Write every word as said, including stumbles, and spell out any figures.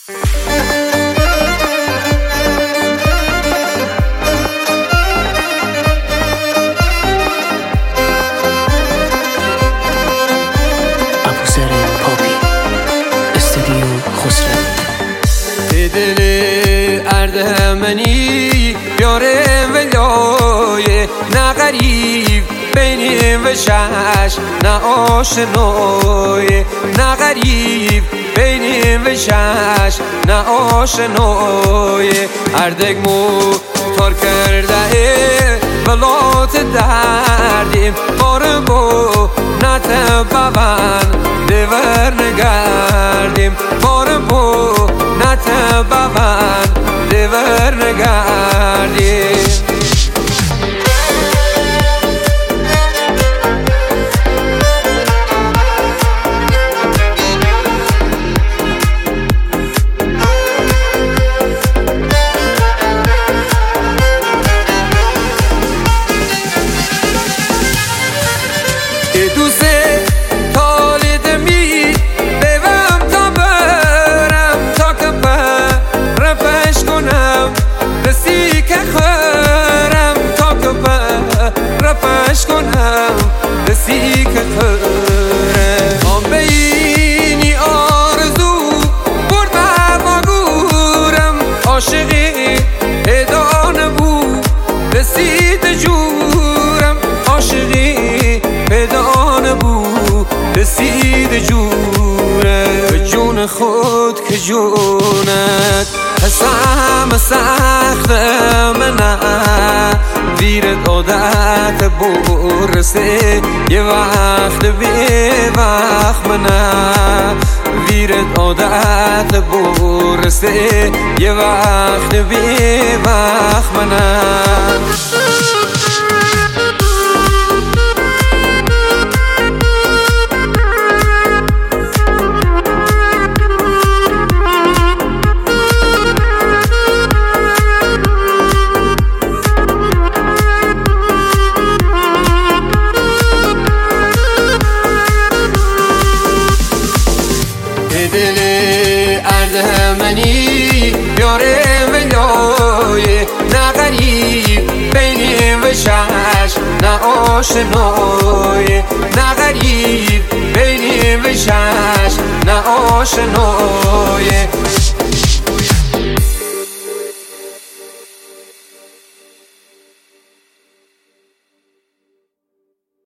دل اردمنی یاره ولایه نه غریب بینیم و شش نه آشنای نه غریب بینیم و شش نه آشنای اردگمو تار کرده ولات دردیم بار با نتبون دیور نگردیم بار با نتبون دیور نگردیم دوست طالدمی ببم تا برم تا که رفش کنم رسی که خورم تا که رفش کنم رسی که خورم آن بینی آرزو برد با گورم عاشقی پیدا نبود رسید جورم عاشقی پیدا نبود رسید جوره به جون خود که جونت حسام سخت منه ویرت عادت برسه یه وقت بی وقت منه ویرت عادت برسه یه وقت بی وقت منه دل اردمنی یاره ولایه نه غریب بینیم و شش نه آشنای نه غریب بینیم و شش نه آشنای